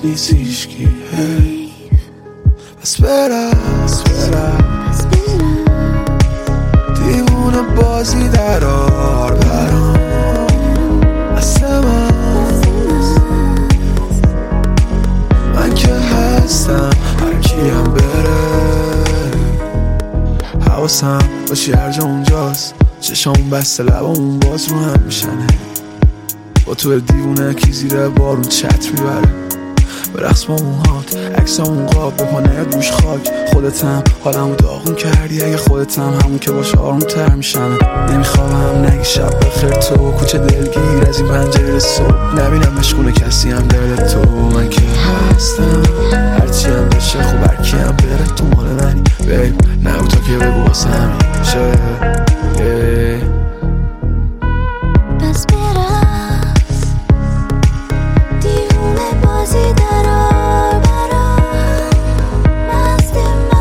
نیست هیچکی. بس برم دیوونه بازی درار برام من که هستم هر کیم بره. حواسم باشی هر جا اونجاست، چشامون بسته لبامون باز رو هم میشنه. با تو دیوونه کی زیر بارون چت میبره. برقص با موهات عکسامون قاب به پا نیاد روش خاک. خودتم حالمو داغون کردی، اگه خودتم همون که باشه آروم تر میشم. نمیخوام نگی شب بخیر تو کوچه دلگیر از این پنجره صبح نبینم مشغول کسی هم دل تو. من که هستم هرچی هم بشه خوب هرکی هم بره تو مال منی بیب. نه تا که بگو واسه همیشه. بس برقص دیوونه بازی درار برام مست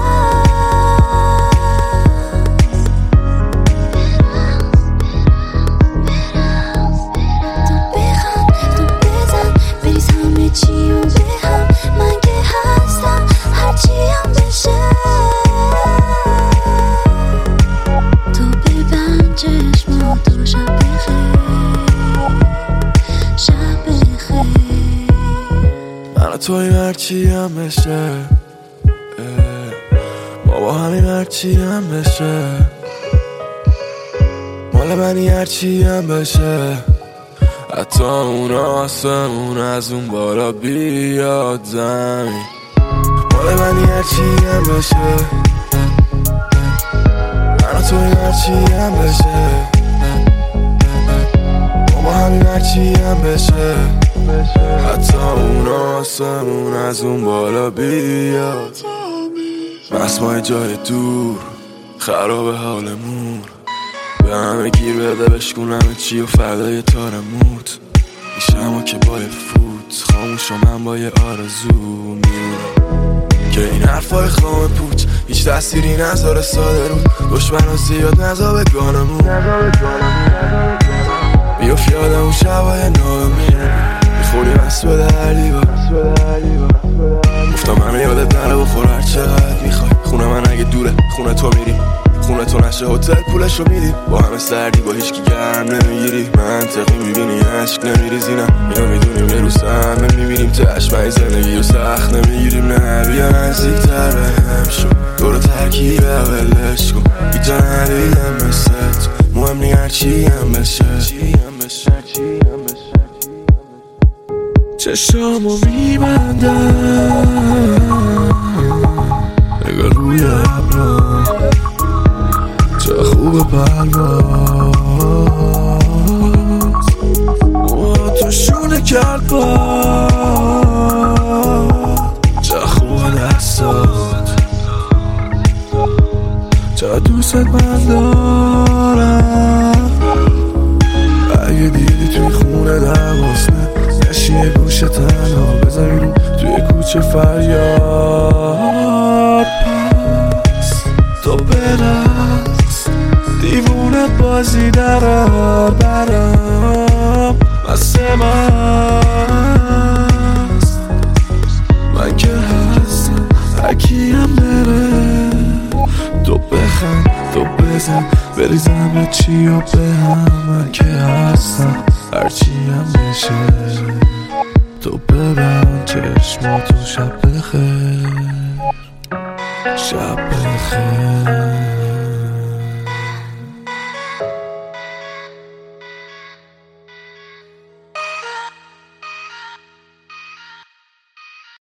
تو بخند تو بزن بریز همه چی و به هم. من که هستم هرچی هم بشه. تو ببند چشماتو شب بخیر شب بخیر. من تویم هرچی هم بشه، ما با همین هرچی هم بشه. مال منی هرچی هم بشه. حتی اون آسمون از اون بالا بیاد زمین. مال منی هرچی هم بشه. من تویم هرچی هم بشه. ما با همین هرچی هم بشه. حتی اون آسمون از اون بالا بیاد. مسمای جای دور خراب حالمون. به همه گیر بده بشکون همه چی و فردای تارموت میشم که با یه فوت خاموش و من با یه آرزو میمونم که این حرفای خام پوچ هیچ تأثیری نذاره ساده رو دشمن ها زیاد نزا به گانمون. بیاف یادم اون شبای نامیر میخونی مست به دردی با گفتم همه یادت نره بخور هر چقدر میخوای. خونه من اگه دوره خونه تو میری، خونه تو نشه هتل پولشو میدی. با همه سردی با هیچکی گرم نمیگیری. منطقی میبینی عشق نمیریزی. نه اینو میدونیم یه روز همه میبینیم تشمعی زندگی و سخت نمیگیریم. نه بیا نزدیک تر بهم شو دورو ترکیب اولش کن. ایجا ندیدم مثل تو مهم نی هرچی هم بشه. چشامو میبندم نگاه روی ابرام چه خوب پرواز. تو شونه کرد باز چه خوب دستات چه دوست من دارم. اگه دیدی توی خونه دوازنه نشی یه گوشه تنها بذاری رو توی کوچه فریاد. پس تو برقص دیوونه بازی درار برام مست مست. من که هستم هرکیم بره. تو بخند تو بزن بریز همه چی و به هم. من که هستم هرچی هم بشه. تو ببند چشماتو شب بخیر شب بخیر.